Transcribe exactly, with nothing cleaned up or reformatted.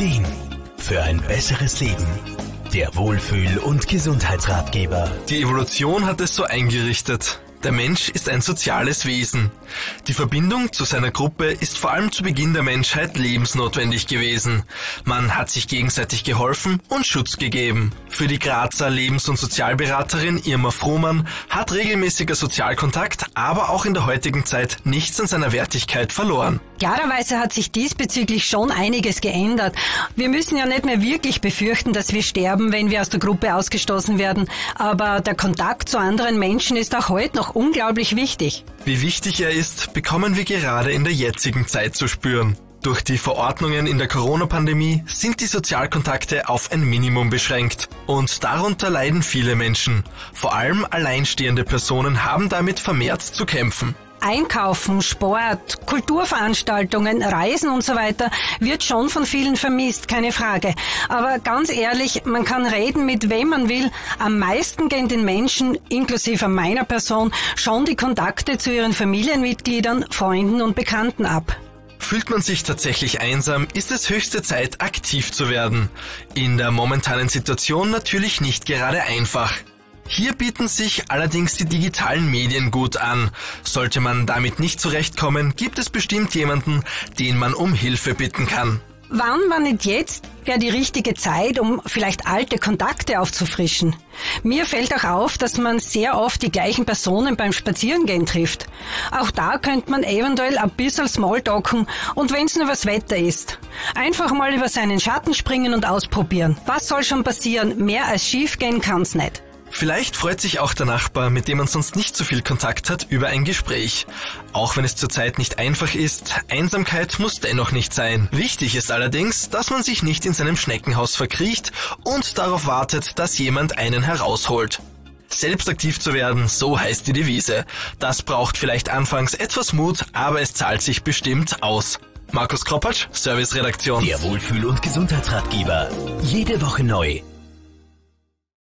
Ideen für ein besseres Leben. Der Wohlfühl- und Gesundheitsratgeber. Die Evolution hat es so eingerichtet. Der Mensch ist ein soziales Wesen. Die Verbindung zu seiner Gruppe ist vor allem zu Beginn der Menschheit lebensnotwendig gewesen. Man hat sich gegenseitig geholfen und Schutz gegeben. Für die Grazer Lebens- und Sozialberaterin Irma Frohmann hat regelmäßiger Sozialkontakt, aber auch in der heutigen Zeit nichts an seiner Wertigkeit verloren. Klarerweise hat sich diesbezüglich schon einiges geändert. Wir müssen ja nicht mehr wirklich befürchten, dass wir sterben, wenn wir aus der Gruppe ausgestoßen werden. Aber der Kontakt zu anderen Menschen ist auch heute noch unglaublich wichtig. Wie wichtig er ist, bekommen wir gerade in der jetzigen Zeit zu spüren. Durch die Verordnungen in der Corona-Pandemie sind die Sozialkontakte auf ein Minimum beschränkt. Und darunter leiden viele Menschen. Vor allem alleinstehende Personen haben damit vermehrt zu kämpfen. Einkaufen, Sport, Kulturveranstaltungen, Reisen und so weiter wird schon von vielen vermisst, keine Frage. Aber ganz ehrlich, man kann reden mit wem man will. Am meisten gehen den Menschen, inklusive meiner Person, schon die Kontakte zu ihren Familienmitgliedern, Freunden und Bekannten ab. Fühlt man sich tatsächlich einsam, ist es höchste Zeit, aktiv zu werden. In der momentanen Situation natürlich nicht gerade einfach. Hier bieten sich allerdings die digitalen Medien gut an. Sollte man damit nicht zurechtkommen, gibt es bestimmt jemanden, den man um Hilfe bitten kann. Wann, wann nicht jetzt, wäre die richtige Zeit, um vielleicht alte Kontakte aufzufrischen. Mir fällt auch auf, dass man sehr oft die gleichen Personen beim Spazierengehen trifft. Auch da könnte man eventuell ein bisschen Smalltalken und wenn es nur was Wetter ist. Einfach mal über seinen Schatten springen und ausprobieren. Was soll schon passieren? Mehr als schief gehen kann's nicht. Vielleicht freut sich auch der Nachbar, mit dem man sonst nicht so viel Kontakt hat, über ein Gespräch. Auch wenn es zurzeit nicht einfach ist, Einsamkeit muss dennoch nicht sein. Wichtig ist allerdings, dass man sich nicht in seinem Schneckenhaus verkriecht und darauf wartet, dass jemand einen herausholt. Selbst aktiv zu werden, so heißt die Devise. Das braucht vielleicht anfangs etwas Mut, aber es zahlt sich bestimmt aus. Markus Kropatsch, Serviceredaktion. Der Wohlfühl- und Gesundheitsratgeber. Jede Woche neu.